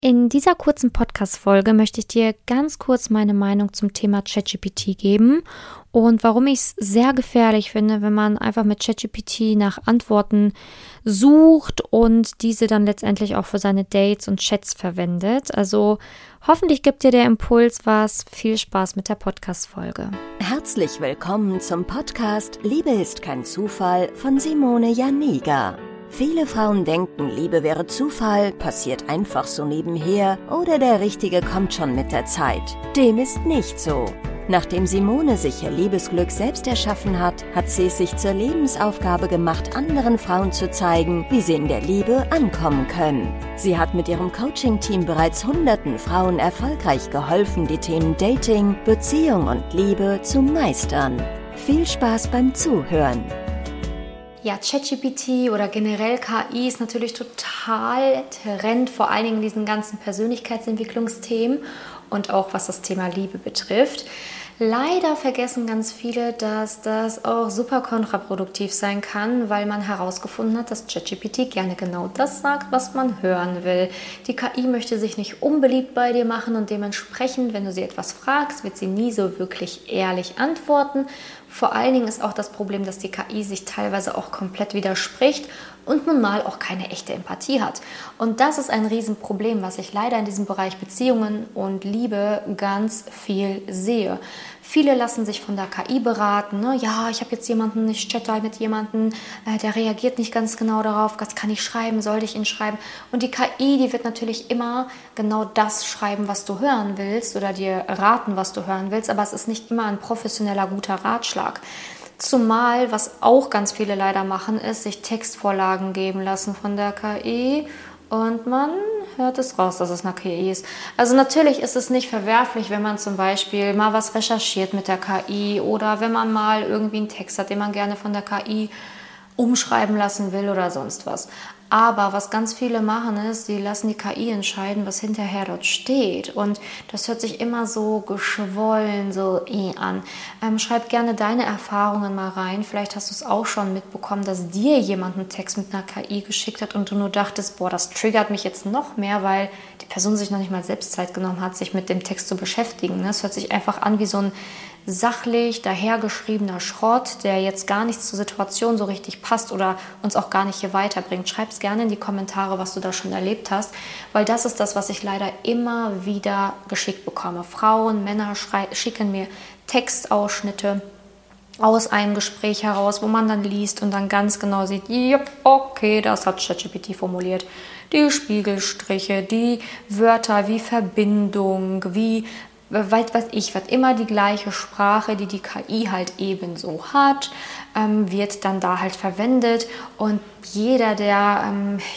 In dieser kurzen Podcast-Folge möchte ich dir ganz kurz meine Meinung zum Thema ChatGPT geben und warum ich es sehr gefährlich finde, wenn man einfach mit ChatGPT nach Antworten sucht und diese dann letztendlich auch für seine Dates und Chats verwendet. Also hoffentlich gibt dir der Impuls was. Viel Spaß mit der Podcast-Folge. Herzlich willkommen zum Podcast Liebe ist kein Zufall von Simone Janiga. Viele Frauen denken, Liebe wäre Zufall, passiert einfach so nebenher oder der Richtige kommt schon mit der Zeit. Dem ist nicht so. Nachdem Simone sich ihr Liebesglück selbst erschaffen hat, hat sie es sich zur Lebensaufgabe gemacht, anderen Frauen zu zeigen, wie sie in der Liebe ankommen können. Sie hat mit ihrem Coaching-Team bereits hunderten Frauen erfolgreich geholfen, die Themen Dating, Beziehung und Liebe zu meistern. Viel Spaß beim Zuhören! Ja, ChatGPT oder generell KI ist natürlich total Trend, vor allen Dingen in diesen ganzen Persönlichkeitsentwicklungsthemen und auch was das Thema Liebe betrifft. Leider vergessen ganz viele, dass das auch super kontraproduktiv sein kann, weil man herausgefunden hat, dass ChatGPT gerne genau das sagt, was man hören will. Die KI möchte sich nicht unbeliebt bei dir machen und dementsprechend, wenn du sie etwas fragst, wird sie nie so wirklich ehrlich antworten. Vor allen Dingen ist auch das Problem, dass die KI sich teilweise auch komplett widerspricht und nun mal auch keine echte Empathie hat. Und das ist ein Riesenproblem, was ich leider in diesem Bereich Beziehungen und Liebe ganz viel sehe. Viele lassen sich von der KI beraten. Ne? Ja, ich habe jetzt jemanden, ich chatte mit jemandem, der reagiert nicht ganz genau darauf. Was kann ich schreiben? Sollte ich ihn schreiben? Und die KI, die wird natürlich immer genau das schreiben, was du hören willst oder dir raten, was du hören willst. Aber es ist nicht immer ein professioneller, guter Ratschlag. Zumal, was auch ganz viele leider machen, ist, sich Textvorlagen geben lassen von der KI und man hört es raus, dass es eine KI ist. Also natürlich ist es nicht verwerflich, wenn man zum Beispiel mal was recherchiert mit der KI oder wenn man mal irgendwie einen Text hat, den man gerne von der KI umschreiben lassen will oder sonst was. Aber was ganz viele machen ist, sie lassen die KI entscheiden, was hinterher dort steht. Und das hört sich immer so geschwollen, so an. Schreib gerne deine Erfahrungen mal rein. Vielleicht hast du es auch schon mitbekommen, dass dir jemand einen Text mit einer KI geschickt hat und du nur dachtest, boah, das triggert mich jetzt noch mehr, weil die Person sich noch nicht mal selbst Zeit genommen hat, sich mit dem Text zu beschäftigen. Das hört sich einfach an wie so ein sachlich dahergeschriebener Schrott, der jetzt gar nicht zur Situation so richtig passt oder uns auch gar nicht hier weiterbringt. Schreib es gerne in die Kommentare, was du da schon erlebt hast, weil das ist das, was ich leider immer wieder geschickt bekomme. Frauen, Männer schicken mir Textausschnitte aus einem Gespräch heraus, wo man dann liest und dann ganz genau sieht, yep, okay, das hat ChatGPT formuliert. Die Spiegelstriche, die Wörter wie Verbindung, wie wird immer die gleiche Sprache, die die KI halt ebenso hat, wird dann da halt verwendet und jeder, der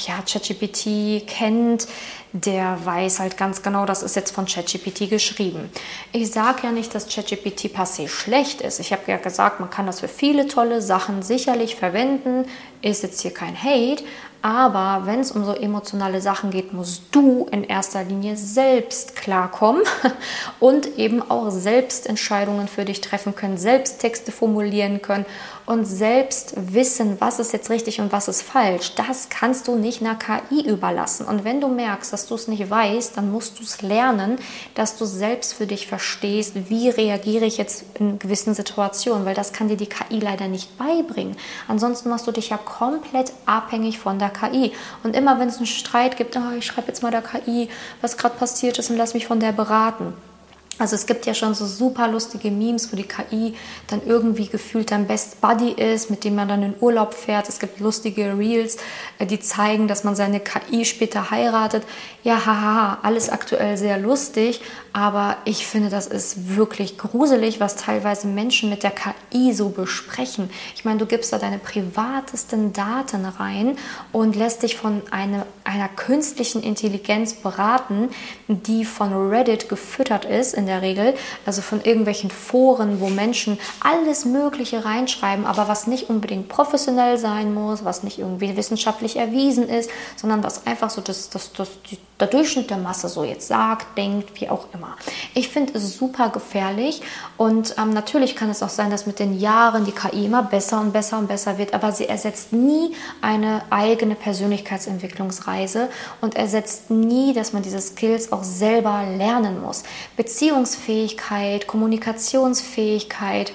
ChatGPT kennt, der weiß halt ganz genau, das ist jetzt von ChatGPT geschrieben. Ich sage ja nicht, dass ChatGPT per se schlecht ist. Ich habe ja gesagt, man kann das für viele tolle Sachen sicherlich verwenden, ist jetzt hier kein Hate, aber wenn es um so emotionale Sachen geht, musst du in erster Linie selbst klarkommen und eben auch selbst Entscheidungen für dich treffen können, selbst Texte formulieren können und selbst wissen, was ist jetzt richtig und was ist falsch. Das kannst du nicht einer KI überlassen. Und wenn du merkst, dass du es nicht weißt, dann musst du es lernen, dass du selbst für dich verstehst, wie reagiere ich jetzt in gewissen Situationen, weil das kann dir die KI leider nicht beibringen. Ansonsten machst du dich ja komplett abhängig von der KI. Und immer wenn es einen Streit gibt, ich schreibe jetzt mal der KI, was gerade passiert ist und lass mich von der beraten. Also es gibt ja schon so super lustige Memes, wo die KI dann irgendwie gefühlt dein Best Buddy ist, mit dem man dann in Urlaub fährt. Es gibt lustige Reels, die zeigen, dass man seine KI später heiratet. Ja, haha, alles aktuell sehr lustig, aber ich finde, das ist wirklich gruselig, was teilweise Menschen mit der KI so besprechen. Ich meine, du gibst da deine privatesten Daten rein und lässt dich von einer künstlichen Intelligenz beraten, die von Reddit gefüttert ist, in der Regel, also von irgendwelchen Foren, wo Menschen alles Mögliche reinschreiben, aber was nicht unbedingt professionell sein muss, was nicht irgendwie wissenschaftlich erwiesen ist, sondern was einfach so der Durchschnitt der Masse so jetzt sagt, denkt, wie auch immer. Ich finde es super gefährlich und natürlich kann es auch sein, dass mit den Jahren die KI immer besser und besser und besser wird, aber sie ersetzt nie eine eigene Persönlichkeitsentwicklungsreise und ersetzt nie, dass man diese Skills auch selber lernen muss. Beziehungsfähigkeit, Kommunikationsfähigkeit,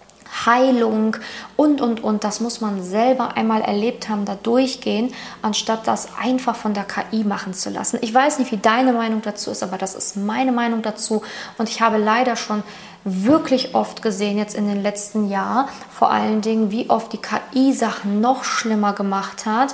Heilung und. Das muss man selber einmal erlebt haben, da durchgehen, anstatt das einfach von der KI machen zu lassen. Ich weiß nicht, wie deine Meinung dazu ist, aber das ist meine Meinung dazu. Und ich habe leider schon wirklich oft gesehen, jetzt in den letzten Jahren, vor allen Dingen, wie oft die KI Sachen noch schlimmer gemacht hat,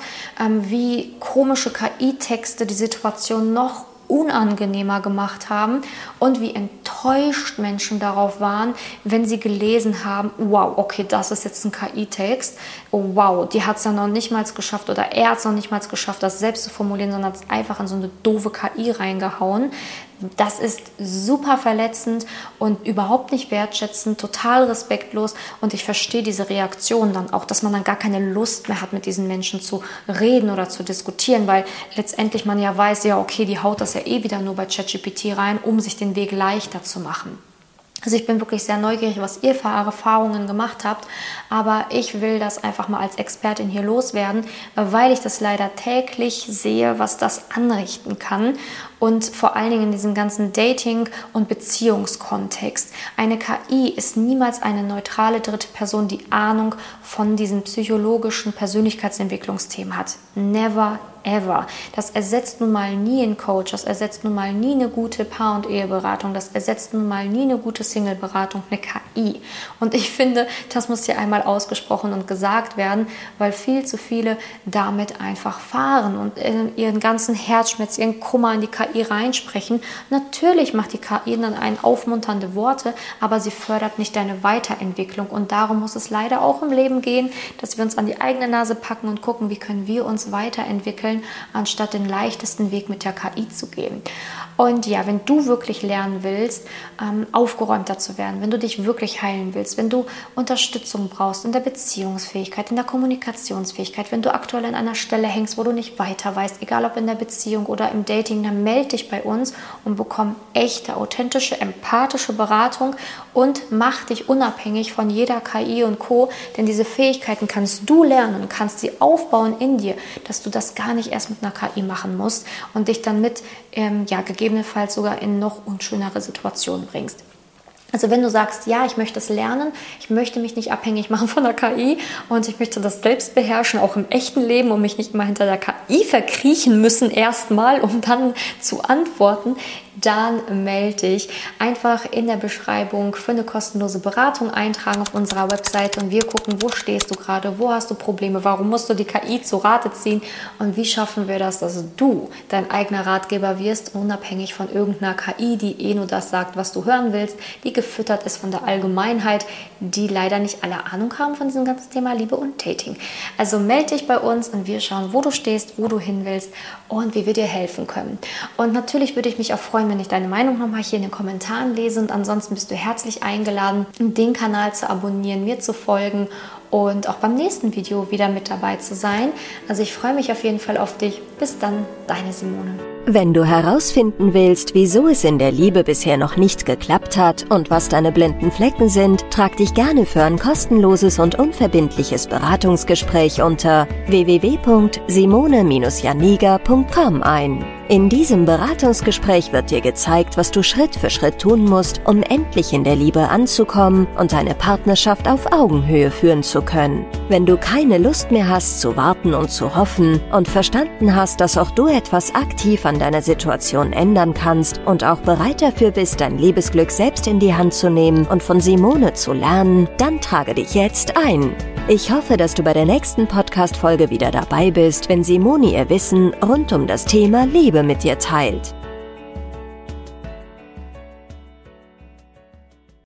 wie komische KI-Texte die Situation noch unangenehmer gemacht haben und wie enttäuscht Menschen darauf waren, wenn sie gelesen haben, wow, okay, das ist jetzt ein KI-Text, oh, wow, die hat es ja noch nicht mal geschafft oder er hat es noch nicht mal geschafft, das selbst zu formulieren, sondern hat es einfach in so eine doofe KI reingehauen. Das ist super verletzend und überhaupt nicht wertschätzend, total respektlos und ich verstehe diese Reaktion dann auch, dass man dann gar keine Lust mehr hat, mit diesen Menschen zu reden oder zu diskutieren, weil letztendlich man ja weiß, ja okay, die haut das ja eh wieder nur bei ChatGPT rein, um sich den Weg leichter zu machen. Also ich bin wirklich sehr neugierig, was ihr für Erfahrungen gemacht habt, aber ich will das einfach mal als Expertin hier loswerden, weil ich das leider täglich sehe, was das anrichten kann und vor allen Dingen in diesem ganzen Dating- und Beziehungskontext. Eine KI ist niemals eine neutrale dritte Person, die Ahnung von diesen psychologischen Persönlichkeitsentwicklungsthemen hat. Never ever. Das ersetzt nun mal nie einen Coach, das ersetzt nun mal nie eine gute Paar- und Eheberatung, das ersetzt nun mal nie eine gute Single-Beratung, eine KI. Und ich finde, das muss hier einmal ausgesprochen und gesagt werden, weil viel zu viele damit einfach fahren und ihren ganzen Herzschmerz, ihren Kummer in die KI reinsprechen. Natürlich macht die KI dann aufmunternde Worte, aber sie fördert nicht deine Weiterentwicklung und darum muss es leider auch im Leben gehen, dass wir uns an die eigene Nase packen und gucken, wie können wir uns weiterentwickeln, anstatt den leichtesten Weg mit der KI zu gehen. Und ja, wenn du wirklich lernen willst, aufgeräumter zu werden, wenn du dich wirklich heilen willst, wenn du Unterstützung brauchst in der Beziehungsfähigkeit, in der Kommunikationsfähigkeit, wenn du aktuell an einer Stelle hängst, wo du nicht weiter weißt, egal ob in der Beziehung oder im Dating, dann melde dich bei uns und bekomm echte, authentische, empathische Beratung und mach dich unabhängig von jeder KI und Co., denn diese Fähigkeiten kannst du lernen und kannst sie aufbauen in dir, dass du das gar nicht erst mit einer KI machen musst und dich dann mit gegebenenfalls sogar in noch unschönere Situationen bringst. Also wenn du sagst, ja, ich möchte es lernen, ich möchte mich nicht abhängig machen von der KI und ich möchte das selbst beherrschen, auch im echten Leben und mich nicht immer hinter der KI verkriechen müssen erstmal, um dann zu antworten, dann melde dich. Einfach in der Beschreibung für eine kostenlose Beratung eintragen auf unserer Webseite und wir gucken, wo stehst du gerade, wo hast du Probleme, warum musst du die KI zu Rate ziehen und wie schaffen wir das, dass du dein eigener Ratgeber wirst, unabhängig von irgendeiner KI, die nur das sagt, was du hören willst, die gefüttert ist von der Allgemeinheit, die leider nicht alle Ahnung haben von diesem ganzen Thema Liebe und Dating. Also melde dich bei uns und wir schauen, wo du stehst, wo du hin willst und wie wir dir helfen können. Und natürlich würde ich mich auch freuen, wenn ich deine Meinung nochmal hier in den Kommentaren lese und ansonsten bist du herzlich eingeladen, den Kanal zu abonnieren, mir zu folgen und auch beim nächsten Video wieder mit dabei zu sein. Also ich freue mich auf jeden Fall auf dich. Bis dann, deine Simone. Wenn du herausfinden willst, wieso es in der Liebe bisher noch nicht geklappt hat und was deine blinden Flecken sind, trag dich gerne für ein kostenloses und unverbindliches Beratungsgespräch unter www.simone-janiga.com ein. In diesem Beratungsgespräch wird dir gezeigt, was du Schritt für Schritt tun musst, um endlich in der Liebe anzukommen und deine Partnerschaft auf Augenhöhe führen zu können. Wenn du keine Lust mehr hast zu warten und zu hoffen und verstanden hast, dass auch du etwas aktiv an deiner Situation ändern kannst und auch bereit dafür bist, dein Liebesglück selbst in die Hand zu nehmen und von Simone zu lernen, dann trage dich jetzt ein. Ich hoffe, dass du bei der nächsten Podcast-Folge wieder dabei bist, wenn Simone ihr Wissen rund um das Thema Liebe mit dir teilt.